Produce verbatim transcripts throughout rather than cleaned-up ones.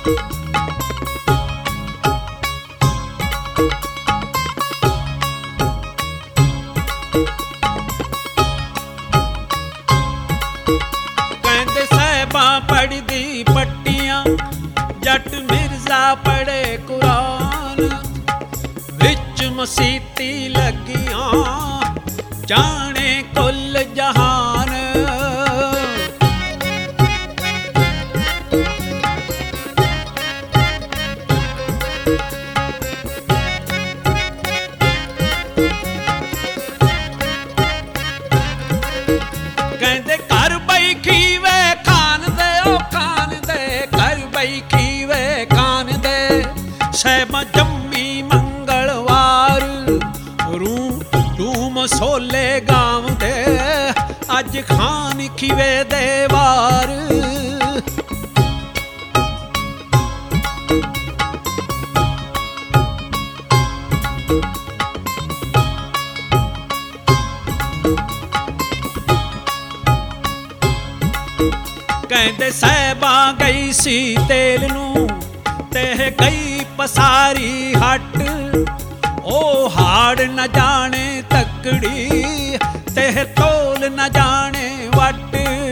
ਕਹਿੰਦੇ ਸਾਹਿਬਾਂ ਪੜ੍ਹਦੀ ਪੱਟੀਆਂ, ਜੱਟ ਮਿਰਜ਼ਾ ਪੜ੍ਹੇ ਕੁਰਾਨ, ਵਿੱਚ ਮਸੀਤੀ ਲੱਗੀਆਂ ਜਾਣੇ ਕੁੱਲ ਜਹਾਨ। ਕਹਿੰਦੇ ਘਰ ਬੈਠੀ ਵੇ ਖਾਨ ਦੇ, ਉਹ ਖਾਨ ਦੇ ਘਰ ਬੈਠੀ ਵੇ ਖਾਨ ਦੇ, ਸਾਹਿਬਾਂ ਜੰਮੀ ਮੰਗਲਵਾਰ, ਰੂ ਰੂ ਮਸੋਲੇ ਗਾਉਂਦੇ ਅੱਜ ਖਾਨ ਖੀਵੇ ਦੇ ਵਾਰ। ਕਹਿੰਦੇ ਸਾਹਿਬਾਂ ਗਈ ਸੀ ਤੇਲ ਨੂੰ ਤੇ ਗਈ ਪਸਾਰੀ ਹੱਟ, ਉਹ ਹਾੜ ਨਾ ਜਾਣੇ ਤੱਕੜੀ ਤੇ ਤੋਲ ਨਾ ਜਾਣੇ ਵੱਟ।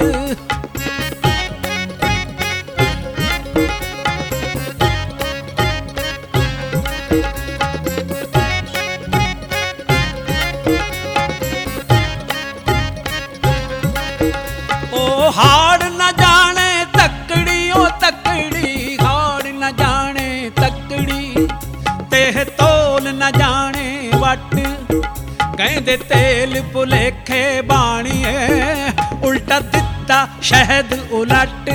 ਉਹ ਹਾੜ ਨਾ ਜਾਣੇ ਤੱਕੜੀ, ਉਹ ਤੱਕੜੀ ਹਾੜ ਨਾ ਜਾਣੇ ਤੱਕੜੀ ਤੇ ਤੋਲ ਨਾ ਜਾਣੇ ਵੱਟ। ਕਹਿੰਦੇ ਤੇਲ ਭੁਲੇਖੇ ਬਾਣੀਏ, ਉਲਟਾ ਦਿੱਤਾ ਸ਼ਹਿਦ ਉਲਟ।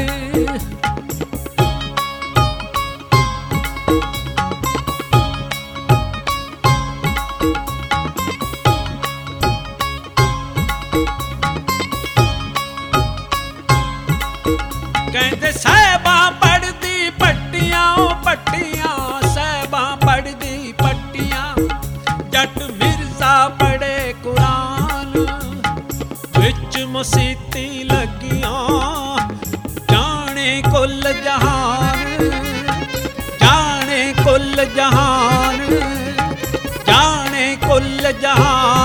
ਕਹਿੰਦੇ ਸਾਹਿਬਾਂ ਪੜ੍ਹਦੀ ਪੱਟੀਆਂ, ਉਹ ਪੱਟੀਆਂ ਸਾਹਿਬਾਂ ਪੜ੍ਹਦੀ ਪੱਟੀਆਂ, ਜੱਟ ਮਿਰਜ਼ਾ ਪੜ੍ਹੇ ਕੁਰਾਨ, ਵਿੱਚ ਮਸੀਤੀ ਲੱਗੀਆਂ ਜਾਣੇ ਕੁੱਲ ਜਹਾਨ, ਜਾਣੇ ਕੁੱਲ ਜਹਾਨ, ਜਾਣੇ ਕੁੱਲ ਜਹਾਨ।